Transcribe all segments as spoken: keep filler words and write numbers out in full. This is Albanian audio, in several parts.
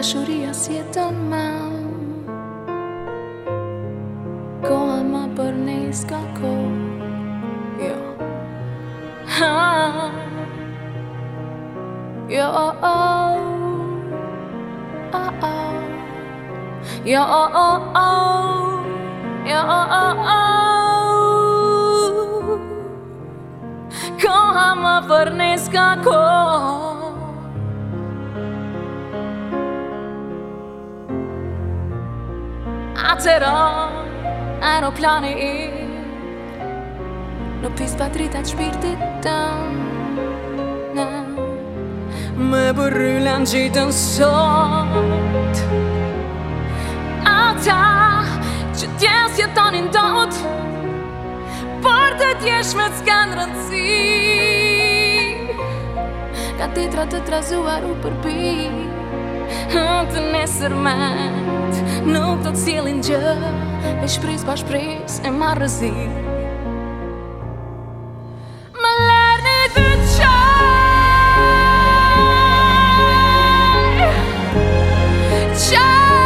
dashuria si jeton mam. Koha ma për ne s'ka kohë. Jo. Ha. Jo, oh, oh. Oh, oh. Jo, oh, oh, oh. Jo, oh, oh, oh. Koha ma për ne s'ka kohë. Atëra aeroplani i në pis pa dritat shpirtit tëm. Me bërryllan gjitën sot ata që t'jes jetonin dot, por të t'jesh me t'skan rëndësi. Ka titra të trazuar u përpi, të nesërmet nuk të t'sjellin gjë, me shpris pa shpris e marrëzi. Më lerni të qaj, qaj,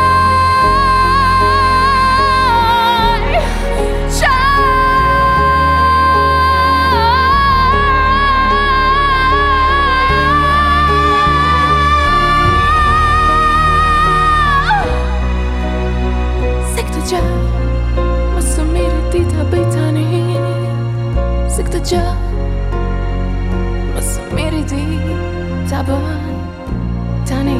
se këtë gjë më së miri ti ta bën tani.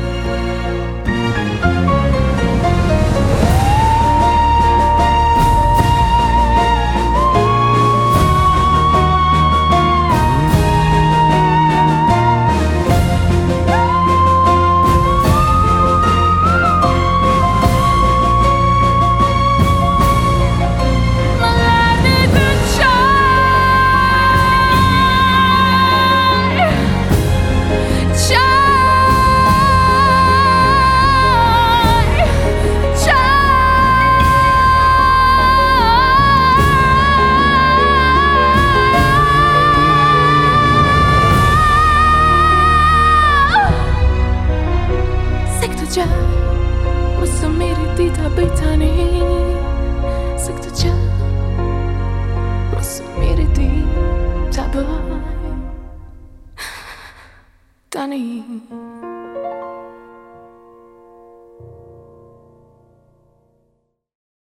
Më së miri ti ta bëj tani, se këtë gjë më së miri ti ta bëj tani.